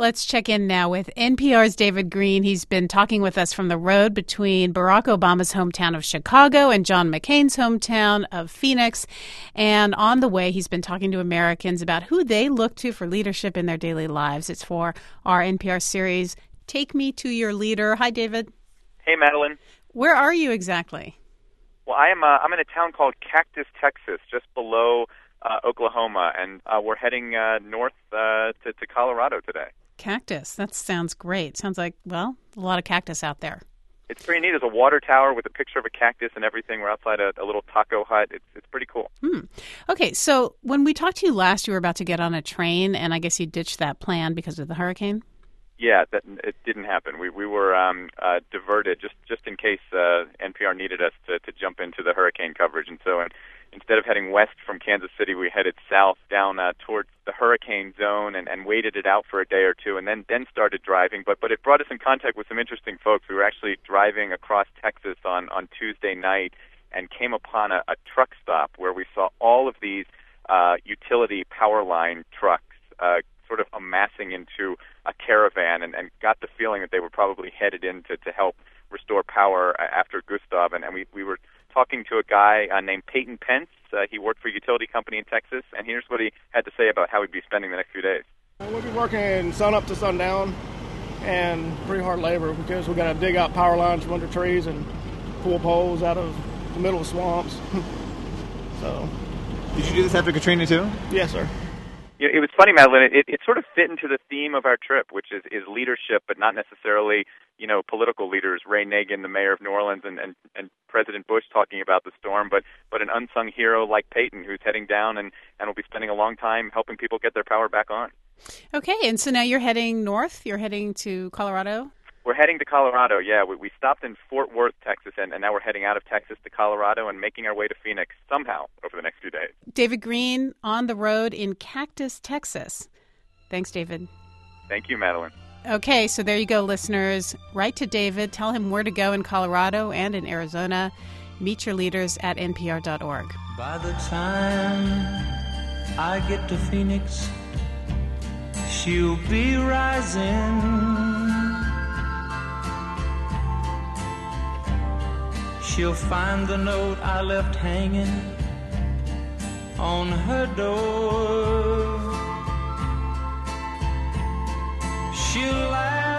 Let's check in now with NPR's David Greene. He's been talking with us from the road between Barack Obama's hometown of Chicago and John McCain's hometown of Phoenix. And on the way, he's been talking to Americans about who they look to for leadership in their daily lives. It's for our NPR series, Take Me to Your Leader. Hi, David. Hey, Madeline. Where are you exactly? Well, I'm in a town called Cactus, Texas, just below Oklahoma, and we're heading north to Colorado today. Cactus. That sounds great. Sounds like, well, a lot of cactus out there. It's pretty neat. There's a water tower with a picture of a cactus and everything. We're outside a little taco hut. It's pretty cool. Okay, so when we talked to you last, you were about to get on a train, and I guess you ditched that plan because of the hurricane? Yeah, it didn't happen. We were diverted just in case NPR needed us to jump into the hurricane coverage. And so instead of heading west from Kansas City, we headed south down towards the hurricane zone and waited it out for a day or two and then started driving. But it brought us in contact with some interesting folks. We were actually driving across Texas on Tuesday night and came upon a truck stop where we saw all of these utility power line trucks sort of amassing into a caravan and got the feeling that they were probably headed in to help restore power after Gustav. And we were talking to a guy named Peyton Pence. He worked for a utility company in Texas, and here's what he had to say about how he'd be spending the next few days. We'll be working sun up to sundown and pretty hard labor because we've got to dig out power lines from under trees and pull poles out of the middle of swamps. So, did you do this after Katrina too? Yes, sir. It was funny, Madeline. It sort of fit into the theme of our trip, which is leadership, but not necessarily, political leaders. Ray Nagin, the mayor of New Orleans, and President Bush talking about the storm, but an unsung hero like Peyton, who's heading down and will be spending a long time helping people get their power back on. Okay, and so now you're heading north. You're heading to Colorado? We're heading to Colorado, yeah. We stopped in Fort Worth, Texas, and now we're heading out of Texas to Colorado and making our way to Phoenix somehow over the next few days. David Greene on the road in Cactus, Texas. Thanks, David. Thank you, Madeline. Okay, so there you go, listeners. Write to David. Tell him where to go in Colorado and in Arizona. Meet your leaders at npr.org. By the time I get to Phoenix, she'll be rising. She'll find the note I left hanging on her door. She'll laugh